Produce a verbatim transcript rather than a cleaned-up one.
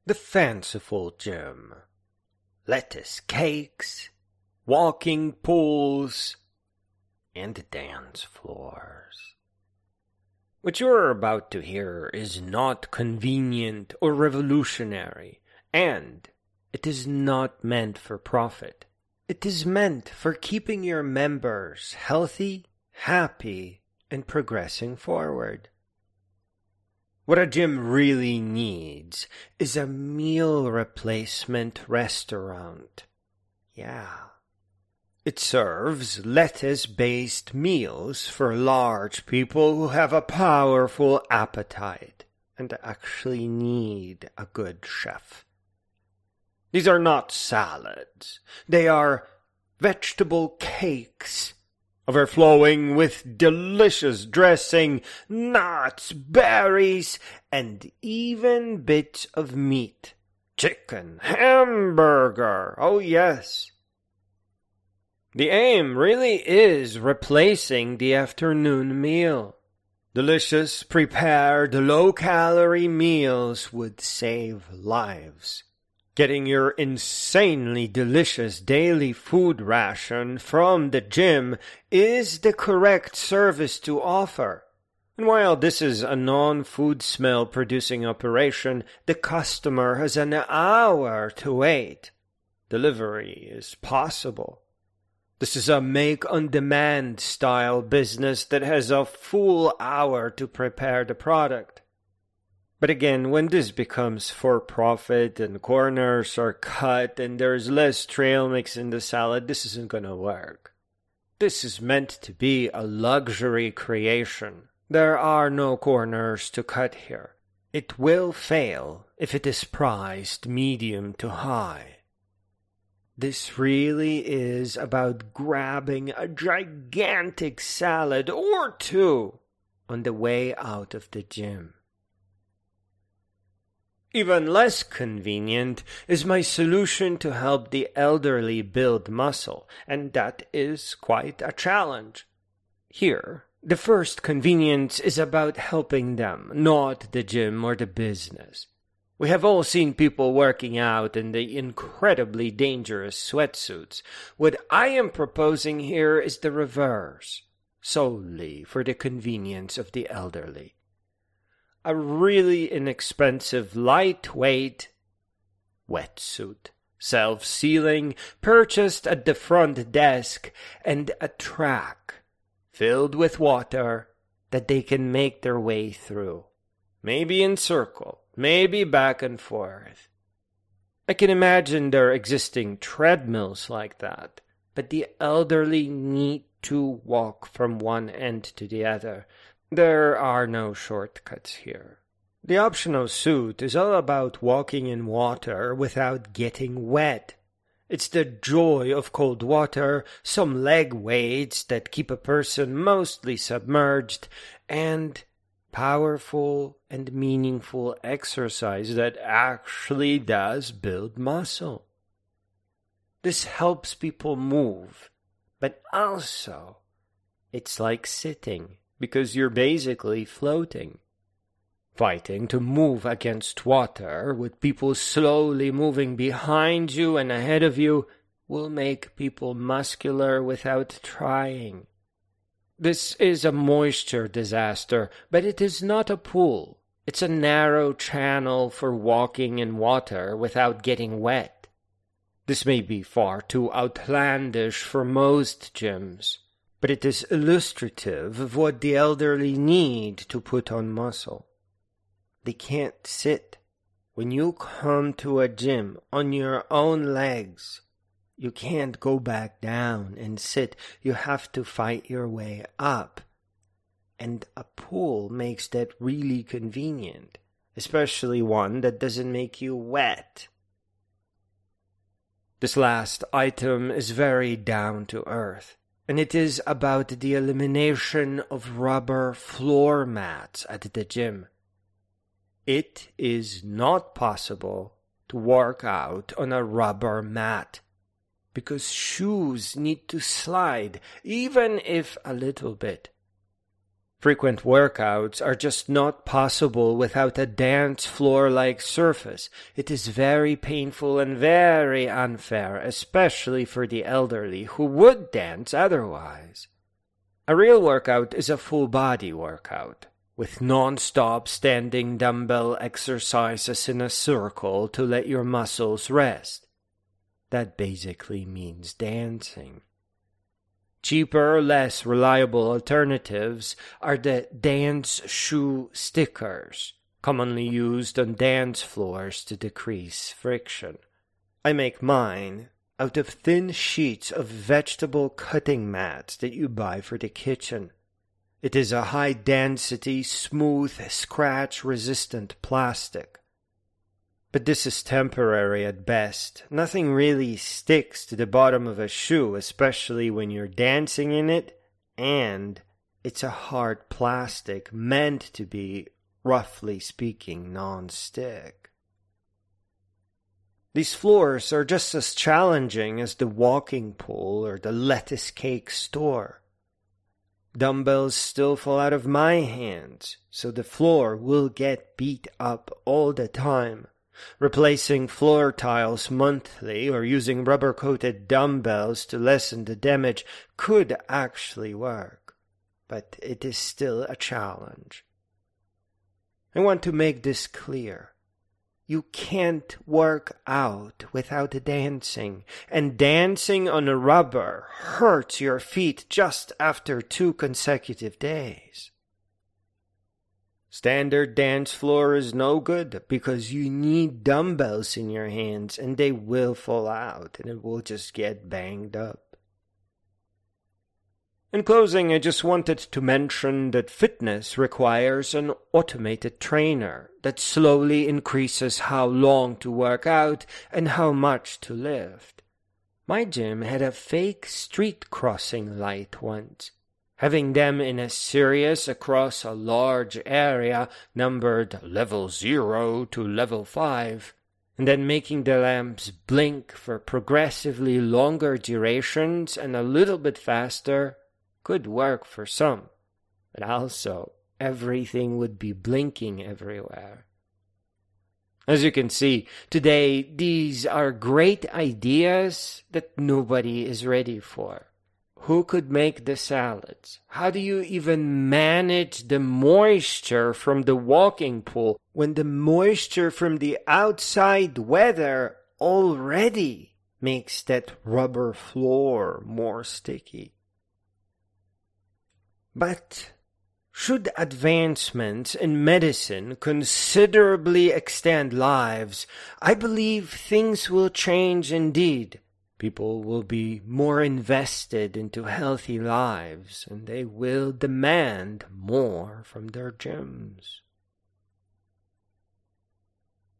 The fanciful gym. Lettuce cakes, walking pools, and dance floors. What you're about to hear is not convenient or revolutionary, and it is not meant for profit. It is meant for keeping your members healthy, happy, and progressing forward. What a gym really needs is a meal replacement restaurant. Yeah. It serves lettuce-based meals for large people who have a powerful appetite and actually need a good chef. These are not salads. They are vegetable cakes, overflowing with delicious dressing, nuts, berries, and even bits of meat. Chicken, hamburger, oh yes. The aim really is replacing the afternoon meal. Delicious, prepared, low-calorie meals would save lives. Getting your insanely delicious daily food ration from the gym is the correct service to offer. And while this is a non-food smell producing operation, the customer has an hour to wait. Delivery is possible. This is a make-on-demand style business that has a full hour to prepare the product. But again, when this becomes for-profit and corners are cut and there's less trail mix in the salad, this isn't going to work. This is meant to be a luxury creation. There are no corners to cut here. It will fail if it is priced medium to high. This really is about grabbing a gigantic salad or two on the way out of the gym. Even less convenient is my solution to help the elderly build muscle, and that is quite a challenge. Here, the first convenience is about helping them, not the gym or the business. We have all seen people working out in the incredibly dangerous sweatsuits. What I am proposing here is the reverse, solely for the convenience of the elderly. A really inexpensive, lightweight wetsuit, self-sealing, purchased at the front desk, and a track filled with water that they can make their way through. Maybe in circle, maybe back and forth. I can imagine there existing treadmills like that, but the elderly need to walk from one end to the other. There are no shortcuts here. The optional suit is all about walking in water without getting wet. It's the joy of cold water, some leg weights that keep a person mostly submerged, and powerful and meaningful exercise that actually does build muscle. This helps people move, but also it's like sitting, because you're basically floating. Fighting to move against water with people slowly moving behind you and ahead of you will make people muscular without trying. This is a moisture disaster, but it is not a pool. It's a narrow channel for walking in water without getting wet. This may be far too outlandish for most gyms, but it is illustrative of what the elderly need to put on muscle. They can't sit. When you come to a gym on your own legs, you can't go back down and sit. You have to fight your way up. And a pool makes that really convenient, especially one that doesn't make you wet. This last item is very down to earth. And it is about the elimination of rubber floor mats at the gym. It is not possible to work out on a rubber mat because shoes need to slide, even if a little bit. Frequent workouts are just not possible without a dance floor-like surface. It is very painful and very unfair, especially for the elderly who would dance otherwise. A real workout is a full-body workout, with non-stop standing dumbbell exercises in a circle to let your muscles rest. That basically means dancing. Cheaper, less reliable alternatives are the dance shoe stickers, commonly used on dance floors to decrease friction. I make mine out of thin sheets of vegetable cutting mats that you buy for the kitchen. It is a high-density, smooth, scratch-resistant plastic. But this is temporary at best. Nothing really sticks to the bottom of a shoe, especially when you're dancing in it, and it's a hard plastic meant to be, roughly speaking, non-stick. These floors are just as challenging as the walking pole or the lettuce cake store. Dumbbells still fall out of my hands, so the floor will get beat up all the time. Replacing floor tiles monthly or using rubber-coated dumbbells to lessen the damage could actually work, but it is still a challenge. I want to make this clear. You can't work out without dancing, and dancing on a rubber hurts your feet just after two consecutive days. Standard dance floor is no good because you need dumbbells in your hands and they will fall out and it will just get banged up. In closing, I just wanted to mention that fitness requires an automated trainer that slowly increases how long to work out and how much to lift. My gym had a fake street crossing light once. Having them in a series across a large area numbered level zero to level five, and then making the lamps blink for progressively longer durations and a little bit faster could work for some, but also everything would be blinking everywhere. As you can see, today these are great ideas that nobody is ready for. Who could make the salads? How do you even manage the moisture from the walking pool when the moisture from the outside weather already makes that rubber floor more sticky? But should advancements in medicine considerably extend lives, I believe things will change indeed. People will be more invested into healthy lives, and they will demand more from their gyms.